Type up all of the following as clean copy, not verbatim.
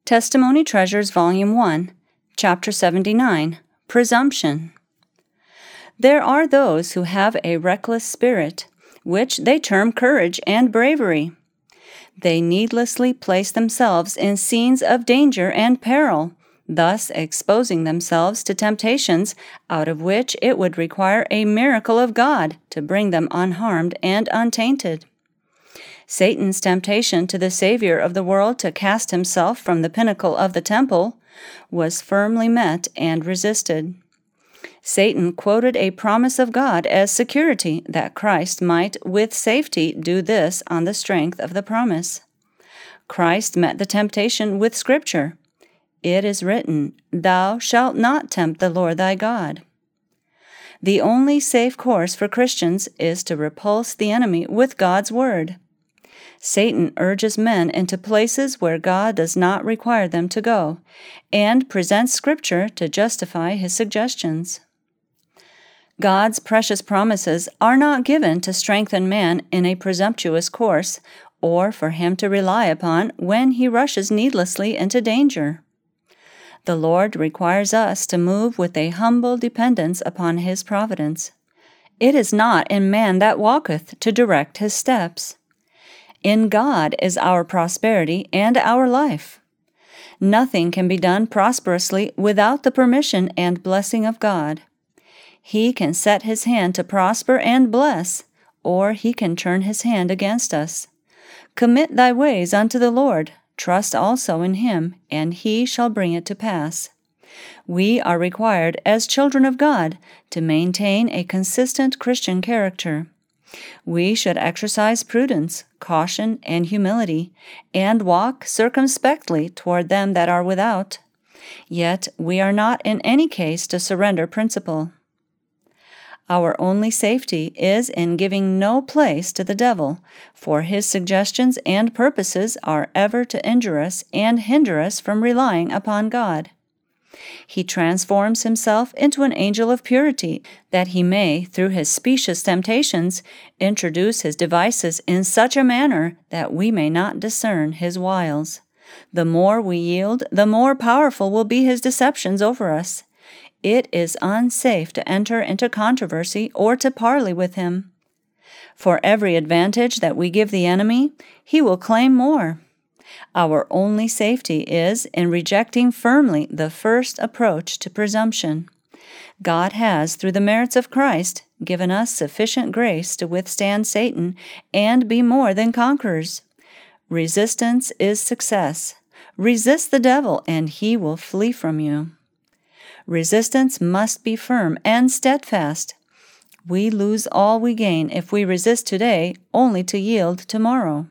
Testimony Treasures, Volume 1, Chapter 79, Presumption. There are those who have a reckless spirit, which they term courage and bravery. They needlessly place themselves in scenes of danger and peril, thus exposing themselves to temptations out of which it would require a miracle of God to bring them unharmed and untainted. Satan's temptation to the Savior of the world to cast himself from the pinnacle of the temple was firmly met and resisted. Satan quoted a promise of God as security that Christ might with safety do this on the strength of the promise. Christ met the temptation with Scripture. It is written, "Thou shalt not tempt the Lord thy God." The only safe course for Christians is to repulse the enemy with God's Word. Satan urges men into places where God does not require them to go, and presents Scripture to justify his suggestions. God's precious promises are not given to strengthen man in a presumptuous course, or for him to rely upon when he rushes needlessly into danger. The Lord requires us to move with a humble dependence upon his providence. It is not in man that walketh to direct his steps. In God is our prosperity and our life. Nothing can be done prosperously without the permission and blessing of God. He can set his hand to prosper and bless, or he can turn his hand against us. Commit thy ways unto the Lord, trust also in him, and he shall bring it to pass. We are required as children of God to maintain a consistent Christian character. We should exercise prudence, caution, and humility, and walk circumspectly toward them that are without. Yet we are not in any case to surrender principle. Our only safety is in giving no place to the devil, for his suggestions and purposes are ever to injure us and hinder us from relying upon God. He transforms himself into an angel of purity, that he may, through his specious temptations, introduce his devices in such a manner that we may not discern his wiles. The more we yield, the more powerful will be his deceptions over us. It is unsafe to enter into controversy or to parley with him. For every advantage that we give the enemy, he will claim more. Our only safety is in rejecting firmly the first approach to presumption. God has, through the merits of Christ, given us sufficient grace to withstand Satan and be more than conquerors. Resistance is success. Resist the devil, and he will flee from you. Resistance must be firm and steadfast. We lose all we gain if we resist today only to yield tomorrow.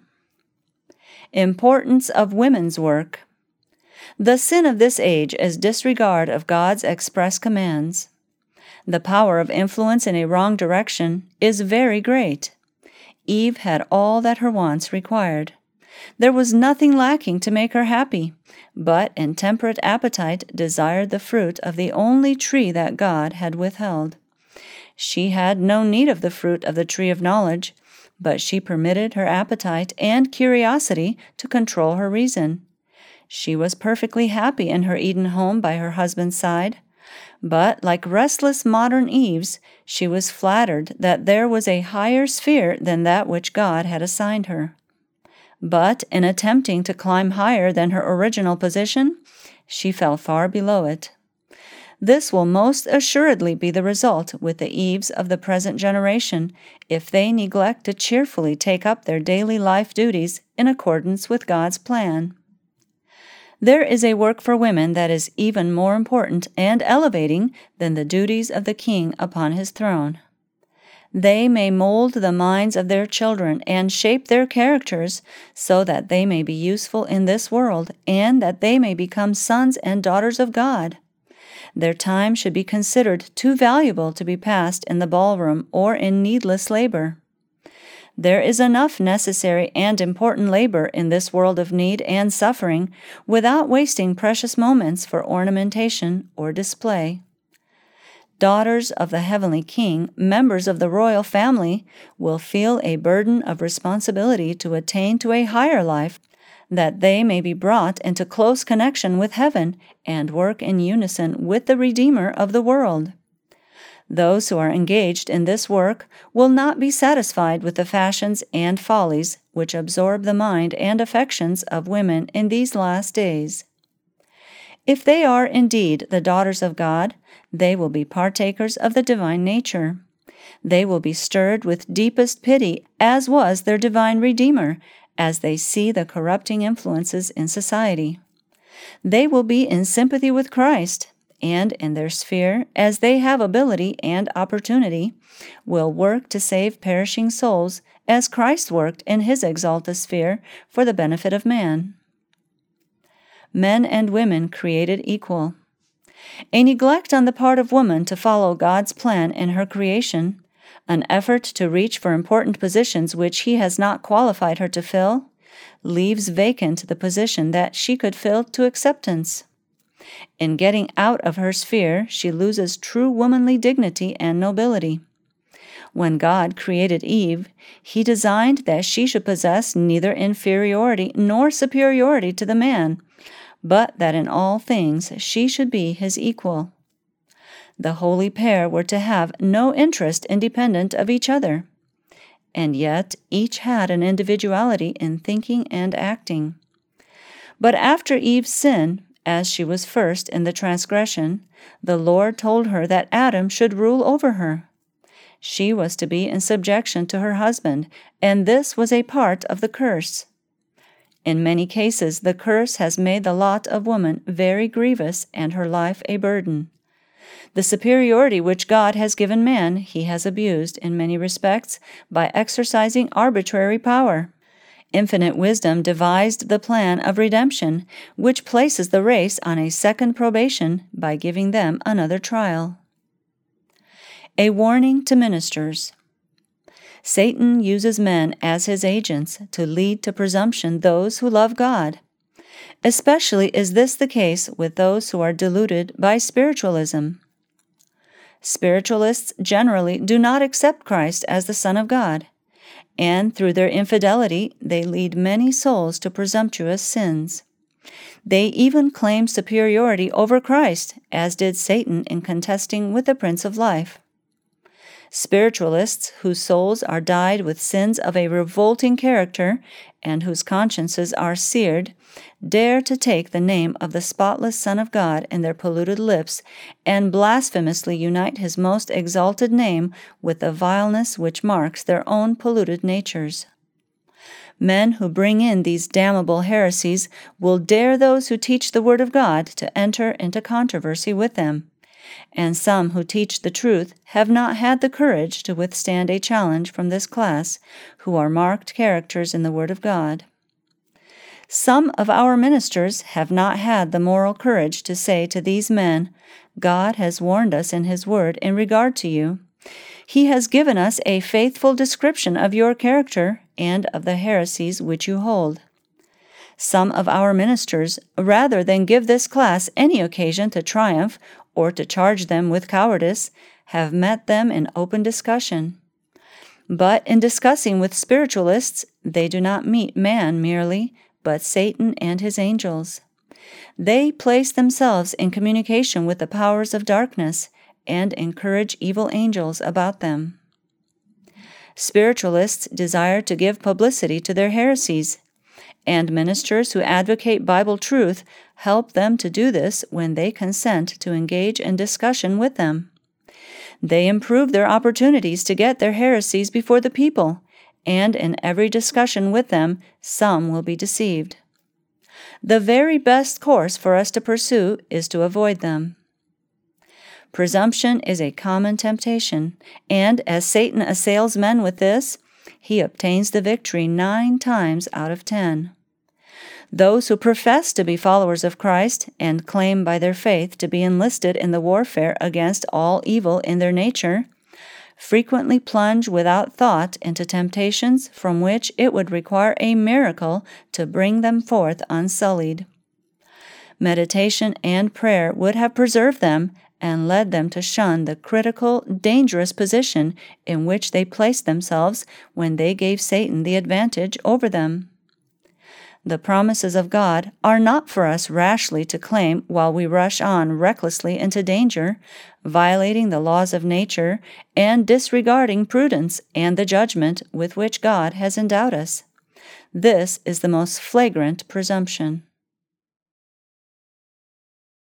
Importance of women's work. The sin of this age is disregard of God's express commands. The power of influence in a wrong direction is very great. Eve had all that her wants required. There was nothing lacking to make her happy, but intemperate appetite desired the fruit of the only tree that God had withheld. She had no need of the fruit of the tree of knowledge, but she permitted her appetite and curiosity to control her reason. She was perfectly happy in her Eden home by her husband's side, but like restless modern Eves, she was flattered that there was a higher sphere than that which God had assigned her. But in attempting to climb higher than her original position, she fell far below it. This will most assuredly be the result with the Eves of the present generation if they neglect to cheerfully take up their daily life duties in accordance with God's plan. There is a work for women that is even more important and elevating than the duties of the king upon his throne. They may mold the minds of their children and shape their characters so that they may be useful in this world and that they may become sons and daughters of God. Their time should be considered too valuable to be passed in the ballroom or in needless labor. There is enough necessary and important labor in this world of need and suffering without wasting precious moments for ornamentation or display. Daughters of the heavenly King, members of the royal family, will feel a burden of responsibility to attain to a higher life that they may be brought into close connection with heaven and work in unison with the Redeemer of the world. Those who are engaged in this work will not be satisfied with the fashions and follies which absorb the mind and affections of women in these last days. If they are indeed the daughters of God, they will be partakers of the divine nature. They will be stirred with deepest pity, as was their divine Redeemer, as they see the corrupting influences in society. They will be in sympathy with Christ, and in their sphere, as they have ability and opportunity, will work to save perishing souls, as Christ worked in his exalted sphere for the benefit of man. Men and women created equal. A neglect on the part of woman to follow God's plan in her creation, an effort to reach for important positions which he has not qualified her to fill, leaves vacant the position that she could fill to acceptance. In getting out of her sphere, she loses true womanly dignity and nobility. When God created Eve, he designed that she should possess neither inferiority nor superiority to the man, but that in all things she should be his equal. The holy pair were to have no interest independent of each other, and yet each had an individuality in thinking and acting. But after Eve's sin, as she was first in the transgression, the Lord told her that Adam should rule over her. She was to be in subjection to her husband, and this was a part of the curse. In many cases, the curse has made the lot of woman very grievous and her life a burden. The superiority which God has given man he has abused in many respects by exercising arbitrary power. Infinite wisdom devised the plan of redemption, which places the race on a second probation by giving them another trial. A warning to ministers. Satan uses men as his agents to lead to presumption those who love God. Especially is this the case with those who are deluded by spiritualism. Spiritualists generally do not accept Christ as the Son of God, and through their infidelity they lead many souls to presumptuous sins. They even claim superiority over Christ, as did Satan in contesting with the Prince of Life. Spiritualists whose souls are dyed with sins of a revolting character and whose consciences are seared dare to take the name of the spotless Son of God in their polluted lips and blasphemously unite his most exalted name with the vileness which marks their own polluted natures. Men who bring in these damnable heresies will dare those who teach the Word of God to enter into controversy with them, and some who teach the truth have not had the courage to withstand a challenge from this class, who are marked characters in the Word of God. Some of our ministers have not had the moral courage to say to these men, God has warned us in his Word in regard to you. He has given us a faithful description of your character and of the heresies which you hold. Some of our ministers, rather than give this class any occasion to triumph or to charge them with cowardice, have met them in open discussion. But in discussing with spiritualists, they do not meet man merely, but Satan and his angels. They place themselves in communication with the powers of darkness and encourage evil angels about them. Spiritualists desire to give publicity to their heresies, and ministers who advocate Bible truth help them to do this when they consent to engage in discussion with them. They improve their opportunities to get their heresies before the people, and in every discussion with them, some will be deceived. The very best course for us to pursue is to avoid them. Presumption is a common temptation, and as Satan assails men with this, he obtains the victory 9 times out of 10. Those who profess to be followers of Christ and claim by their faith to be enlisted in the warfare against all evil in their nature frequently plunge without thought into temptations from which it would require a miracle to bring them forth unsullied. Meditation and prayer would have preserved them and led them to shun the critical, dangerous position in which they placed themselves when they gave Satan the advantage over them. The promises of God are not for us rashly to claim while we rush on recklessly into danger, violating the laws of nature and disregarding prudence and the judgment with which God has endowed us. This is the most flagrant presumption.